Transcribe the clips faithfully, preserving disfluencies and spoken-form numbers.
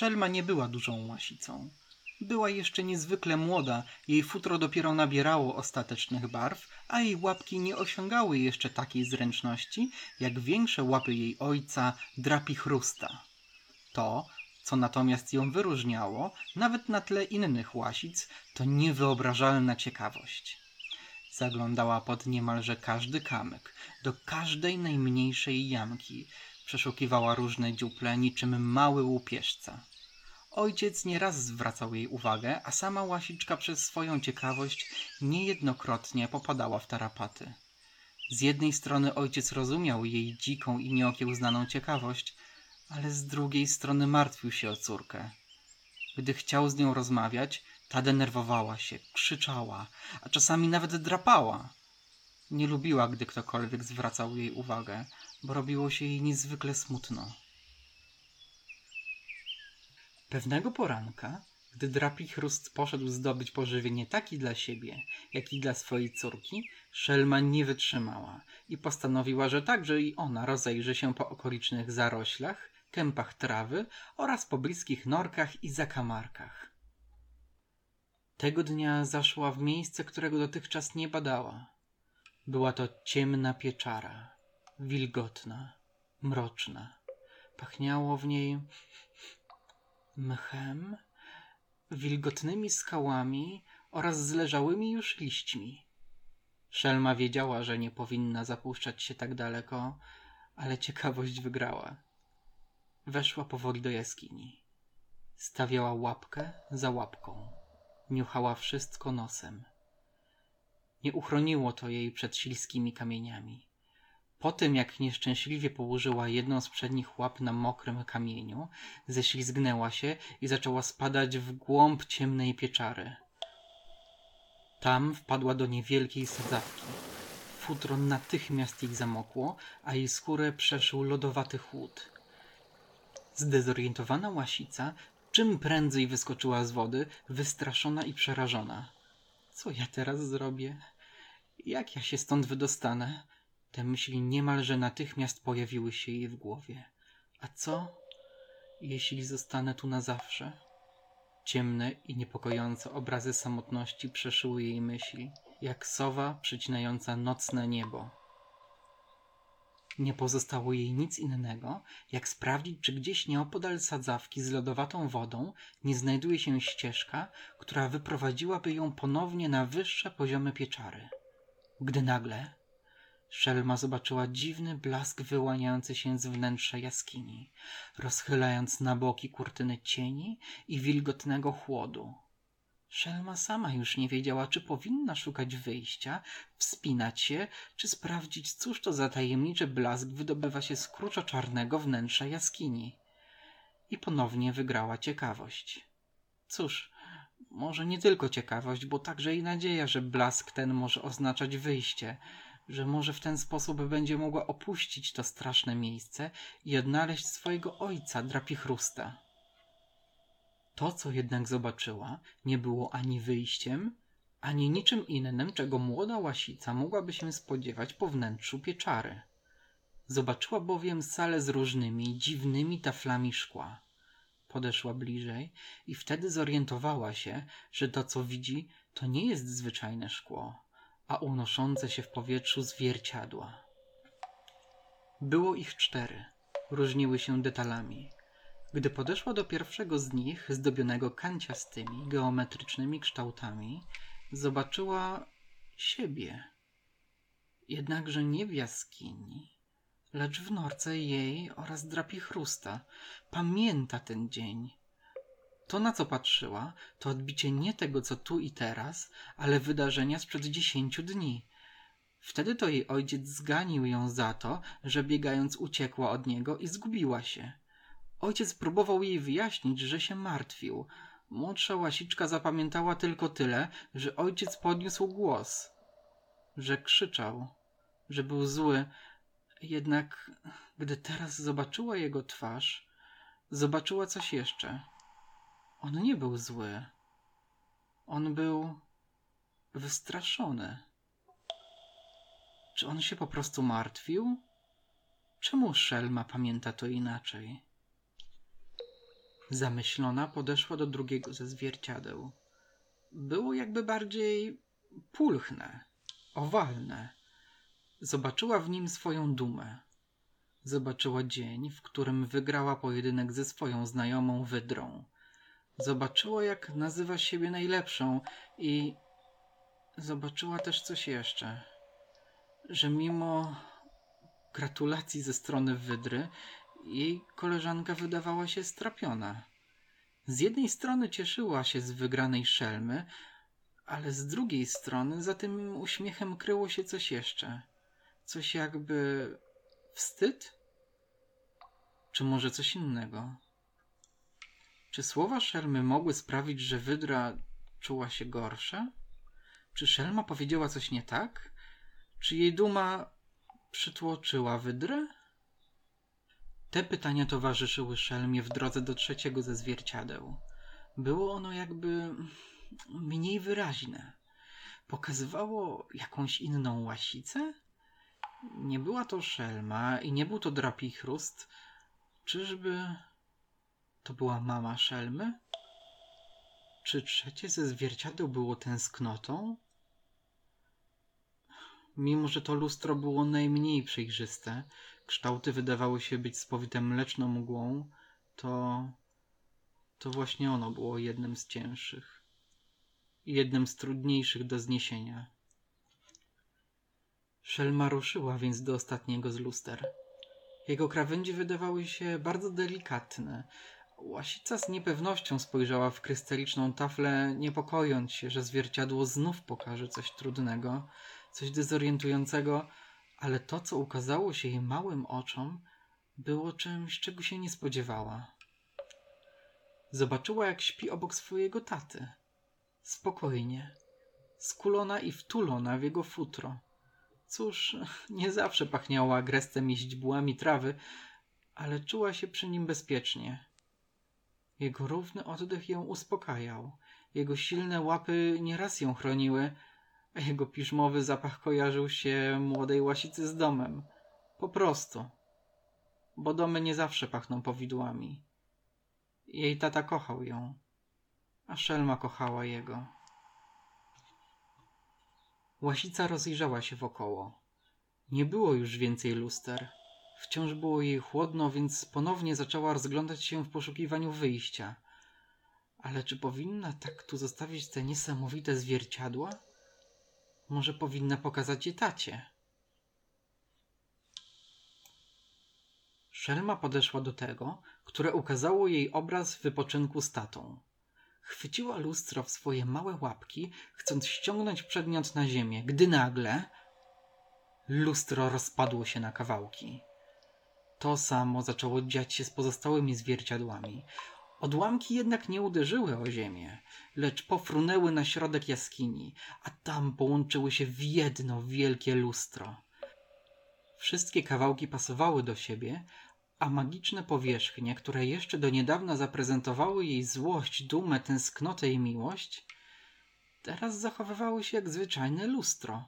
Szelma nie była dużą łasicą. Była jeszcze niezwykle młoda, jej futro dopiero nabierało ostatecznych barw, a jej łapki nie osiągały jeszcze takiej zręczności, jak większe łapy jej ojca Drapichrusta. To, co natomiast ją wyróżniało, nawet na tle innych łasic, to niewyobrażalna ciekawość. Zaglądała pod niemalże każdy kamyk, do każdej najmniejszej jamki, przeszukiwała różne dziuple niczym mały łupieżca. Ojciec nieraz zwracał jej uwagę, a sama łasiczka przez swoją ciekawość niejednokrotnie popadała w tarapaty. Z jednej strony ojciec rozumiał jej dziką i nieokiełznaną ciekawość, ale z drugiej strony martwił się o córkę. Gdy chciał z nią rozmawiać, ta denerwowała się, krzyczała, a czasami nawet drapała. Nie lubiła, gdy ktokolwiek zwracał jej uwagę, bo robiło się jej niezwykle smutno. Pewnego poranka, gdy Drapichrust poszedł zdobyć pożywienie taki dla siebie, jak i dla swojej córki, Szelma nie wytrzymała i postanowiła, że także i ona rozejrzy się po okolicznych zaroślach, kępach trawy oraz pobliskich norkach i zakamarkach. Tego dnia zaszła w miejsce, którego dotychczas nie badała. Była to ciemna pieczara, wilgotna, mroczna. Pachniało w niej mchem, wilgotnymi skałami oraz zleżałymi już liśćmi. Szelma wiedziała, że nie powinna zapuszczać się tak daleko, ale ciekawość wygrała. Weszła powoli do jaskini. Stawiała łapkę za łapką. Niuchała wszystko nosem. Nie uchroniło to jej przed śliskimi kamieniami. Po tym, jak nieszczęśliwie położyła jedną z przednich łap na mokrym kamieniu, ześlizgnęła się i zaczęła spadać w głąb ciemnej pieczary. Tam wpadła do niewielkiej sadzawki. Futro natychmiast jej zamokło, a jej skórę przeszył lodowaty chłód. Zdezorientowana łasica czym prędzej wyskoczyła z wody, wystraszona i przerażona. Co ja teraz zrobię? Jak ja się stąd wydostanę? Te myśli niemalże natychmiast pojawiły się jej w głowie. A co, jeśli zostanę tu na zawsze? Ciemne i niepokojące obrazy samotności przeszyły jej myśli, jak sowa przecinająca nocne niebo. Nie pozostało jej nic innego, jak sprawdzić, czy gdzieś nieopodal sadzawki z lodowatą wodą nie znajduje się ścieżka, która wyprowadziłaby ją ponownie na wyższe poziomy pieczary. Gdy nagle Szelma zobaczyła dziwny blask wyłaniający się z wnętrza jaskini, rozchylając na boki kurtyny cieni i wilgotnego chłodu. Szelma sama już nie wiedziała, czy powinna szukać wyjścia, wspinać się, czy sprawdzić, cóż to za tajemniczy blask wydobywa się z kruczo-czarnego wnętrza jaskini. I ponownie wygrała ciekawość. Cóż, może nie tylko ciekawość, bo także i nadzieja, że blask ten może oznaczać wyjście, że może w ten sposób będzie mogła opuścić to straszne miejsce i odnaleźć swojego ojca, Drapichrusta. To, co jednak zobaczyła, nie było ani wyjściem, ani niczym innym, czego młoda łasica mogłaby się spodziewać po wnętrzu pieczary. Zobaczyła bowiem salę z różnymi, dziwnymi taflami szkła. Podeszła bliżej i wtedy zorientowała się, że to, co widzi, to nie jest zwyczajne szkło, a unoszące się w powietrzu zwierciadła. Było ich cztery, różniły się detalami. Gdy podeszła do pierwszego z nich, zdobionego kanciastymi, geometrycznymi kształtami, zobaczyła siebie. Jednakże nie w jaskini, lecz w norce jej oraz Drapichrusta. Pamięta ten dzień. To, na co patrzyła, to odbicie nie tego, co tu i teraz, ale wydarzenia sprzed dziesięciu dni. Wtedy to jej ojciec zganił ją za to, że biegając uciekła od niego i zgubiła się. Ojciec próbował jej wyjaśnić, że się martwił. Młodsza łasiczka zapamiętała tylko tyle, że ojciec podniósł głos, że krzyczał, że był zły. Jednak gdy teraz zobaczyła jego twarz, zobaczyła coś jeszcze. On nie był zły. On był wystraszony. Czy on się po prostu martwił? Czemu Szelma pamięta to inaczej? Zamyślona podeszła do drugiego ze zwierciadeł. Było jakby bardziej pulchne, owalne. Zobaczyła w nim swoją dumę. Zobaczyła dzień, w którym wygrała pojedynek ze swoją znajomą wydrą. Zobaczyła, jak nazywa siebie najlepszą i zobaczyła też coś jeszcze. Że mimo gratulacji ze strony wydry, jej koleżanka wydawała się strapiona. Z jednej strony cieszyła się z wygranej szelmy, ale z drugiej strony za tym uśmiechem kryło się coś jeszcze. Coś jakby wstyd? Czy może coś innego? Czy słowa szelmy mogły sprawić, że wydra czuła się gorsza? Czy szelma powiedziała coś nie tak? Czy jej duma przytłoczyła wydrę? Te pytania towarzyszyły szelmie w drodze do trzeciego ze zwierciadeł. Było ono jakby mniej wyraźne. Pokazywało jakąś inną łasicę? Nie była to szelma i nie był to drapichrust. Czyżby to była mama szelmy? Czy trzecie ze zwierciadeł było tęsknotą? Mimo że to lustro było najmniej przejrzyste, kształty wydawały się być spowite mleczną mgłą, to... to właśnie ono było jednym z cięższych. Jednym z trudniejszych do zniesienia. Szelma ruszyła więc do ostatniego z luster. Jego krawędzie wydawały się bardzo delikatne. Łasica z niepewnością spojrzała w krystaliczną taflę, niepokojąc się, że zwierciadło znów pokaże coś trudnego, coś dezorientującego, ale to, co ukazało się jej małym oczom, było czymś, czego się nie spodziewała. Zobaczyła, jak śpi obok swojego taty. Spokojnie, skulona i wtulona w jego futro. Cóż, nie zawsze pachniała agrestem i źdźbłami trawy, ale czuła się przy nim bezpiecznie. Jego równy oddech ją uspokajał. Jego silne łapy nieraz ją chroniły, a jego piżmowy zapach kojarzył się młodej łasicy z domem. Po prostu. Bo domy nie zawsze pachną powidłami. Jej tata kochał ją, a szelma kochała jego. Łasica rozejrzała się wokoło. Nie było już więcej luster. Wciąż było jej chłodno, więc ponownie zaczęła rozglądać się w poszukiwaniu wyjścia. Ale czy powinna tak tu zostawić te niesamowite zwierciadła? Może powinna pokazać je tacie? Szelma podeszła do tego, które ukazało jej obraz wypoczynku z tatą. Chwyciła lustro w swoje małe łapki, chcąc ściągnąć przedmiot na ziemię, gdy nagle lustro rozpadło się na kawałki. To samo zaczęło dziać się z pozostałymi zwierciadłami. Odłamki jednak nie uderzyły o ziemię, lecz pofrunęły na środek jaskini, a tam połączyły się w jedno wielkie lustro. Wszystkie kawałki pasowały do siebie, a magiczne powierzchnie, które jeszcze do niedawna zaprezentowały jej złość, dumę, tęsknotę i miłość, teraz zachowywały się jak zwyczajne lustro.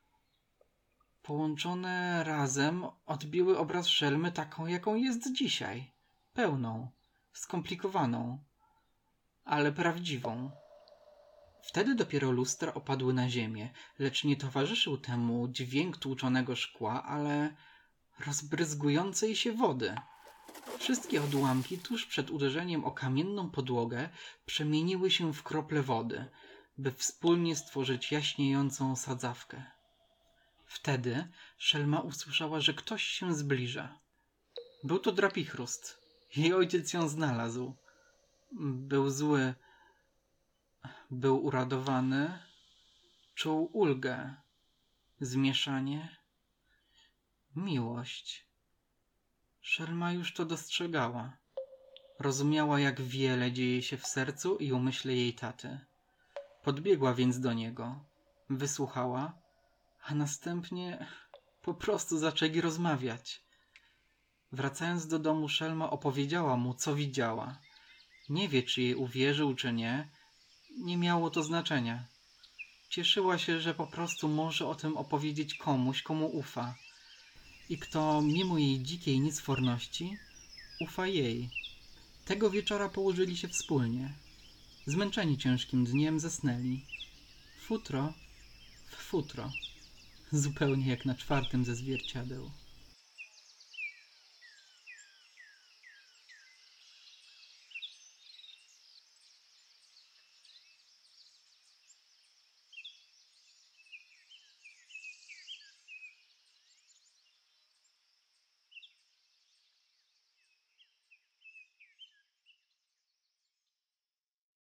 Połączone razem odbiły obraz szelmy taką, jaką jest dzisiaj. Pełną, skomplikowaną, ale prawdziwą. Wtedy dopiero lustra opadły na ziemię, lecz nie towarzyszył temu dźwięk tłuczonego szkła, ale rozbryzgującej się wody. Wszystkie odłamki tuż przed uderzeniem o kamienną podłogę przemieniły się w krople wody, by wspólnie stworzyć jaśniejącą sadzawkę. Wtedy szelma usłyszała, że ktoś się zbliża. Był to drapichrust. Jej ojciec ją znalazł. Był zły. Był uradowany. Czuł ulgę. Zmieszanie. Miłość. Szelma już to dostrzegała. Rozumiała, jak wiele dzieje się w sercu i umyśle jej taty. Podbiegła więc do niego. Wysłuchała, a następnie po prostu zaczęli rozmawiać. Wracając do domu, szelma opowiedziała mu, co widziała. Nie wie, czy jej uwierzył, czy nie. Nie miało to znaczenia. Cieszyła się, że po prostu może o tym opowiedzieć komuś, komu ufa. I kto, mimo jej dzikiej niesforności, ufa jej. Tego wieczora położyli się wspólnie. Zmęczeni ciężkim dniem zasnęli. Futro w futro. Zupełnie jak na czwartym ze zwierciadeł.